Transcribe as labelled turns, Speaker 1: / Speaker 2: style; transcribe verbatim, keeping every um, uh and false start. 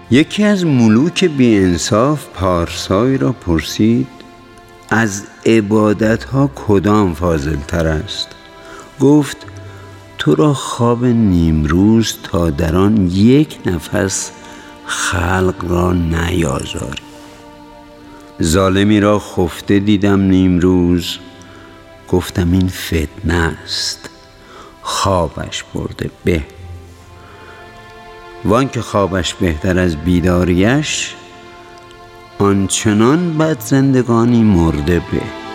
Speaker 1: یکی از ملوک بی انصاف پارسای را پرسید از عبادت ها کدام فاضل تر است؟ گفت تو را خواب نیمروز تا در آن یک نفس خلق را نیازاری. ظالمی را خفته دیدم نیمروز، گفتم این فتنه است، خوابش برده به. وان که خوابش بهتر از بیداریش، آنچنان بد زندگانی مرده به.